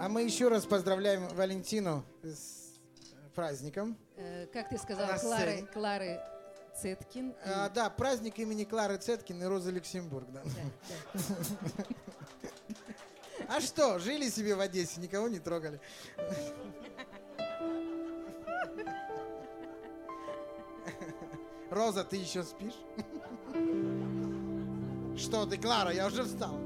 А мы еще раз поздравляем Валентину с праздником. Как ты сказал, На сцене. Клары Цеткин. Да, праздник имени Клары Цеткин и Розы Люксембург. Да. А что, жили себе в Одессе, никого не трогали. Роза, ты еще спишь? Что ты, Клара, я уже встал.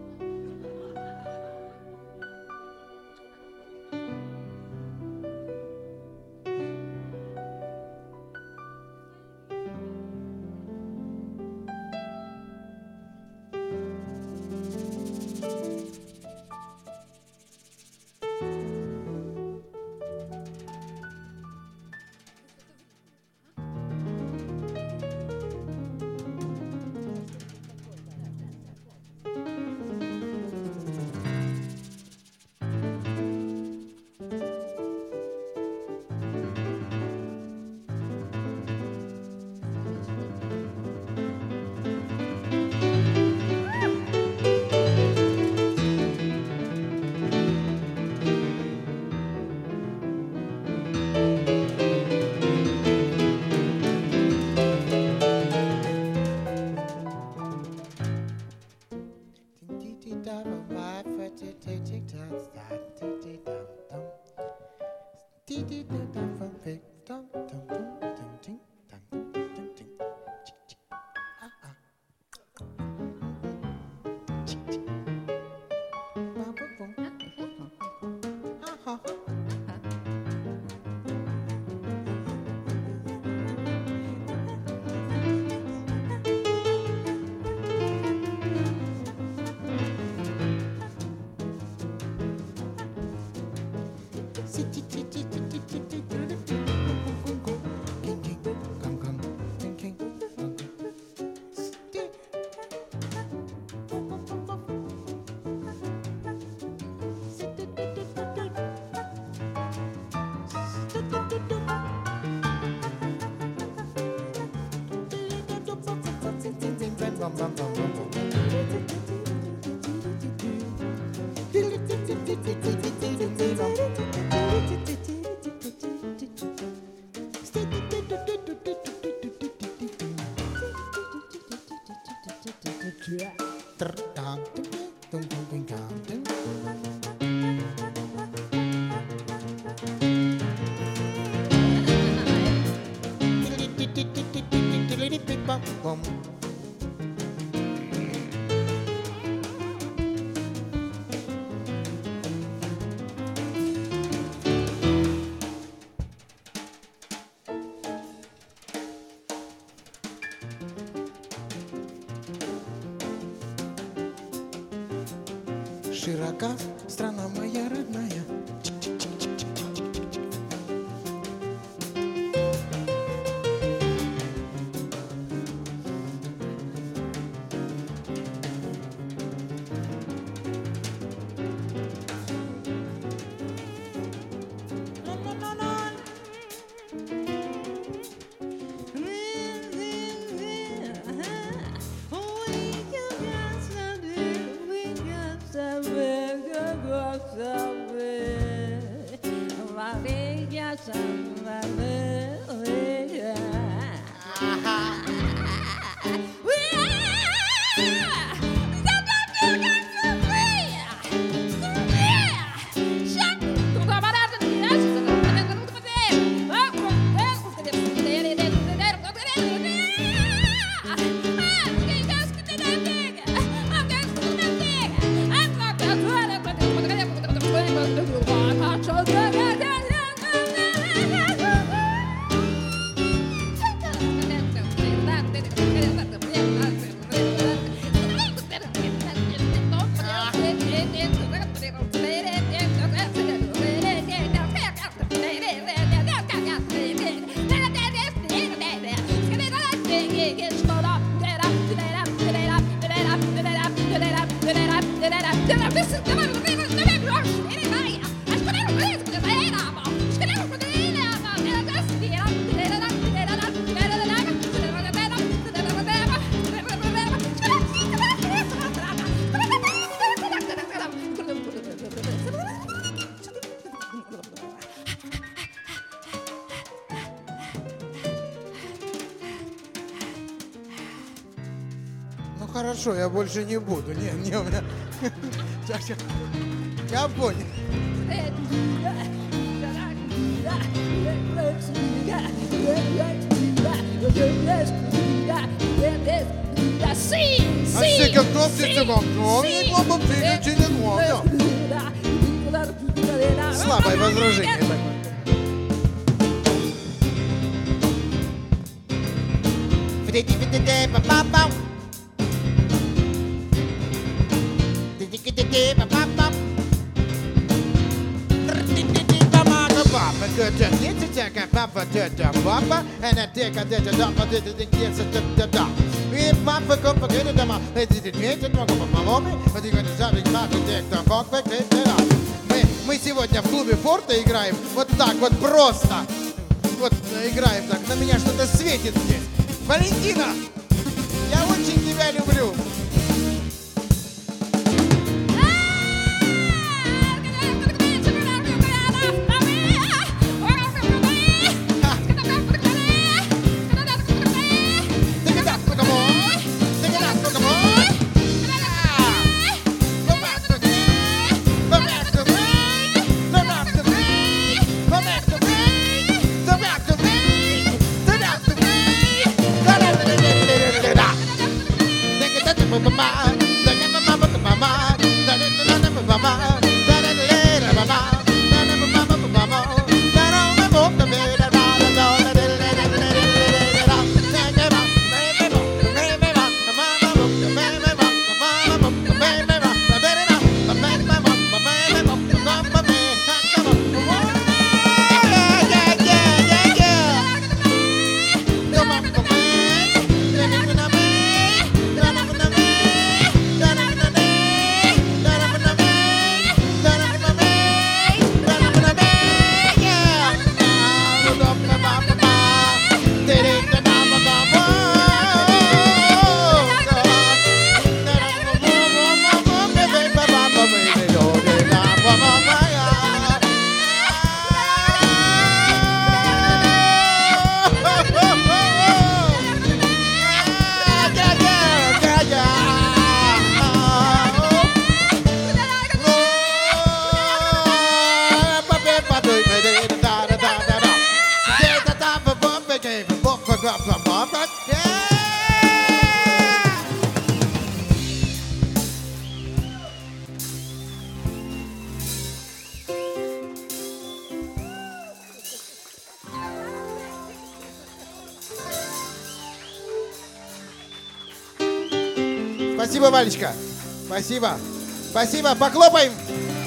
Широка страна моя родная. Somewhere. хорошо, я больше не буду. Не, у меня... Сейчас. Я понял. А все как птицы в окно, и глупо приключения главное. Слабое возражение такое. Папа, and I take a dead dog, but it gets a dog. We papa go for good дома, эти дети много помоломи, а ты говоришь, что ты папа директор, как мы сегодня в клубе Форта играем вот так вот просто. Вот играем так, на меня что-то светит здесь. Валентина, я очень тебя люблю. Спасибо, Валечка. Спасибо. Спасибо. Похлопаем.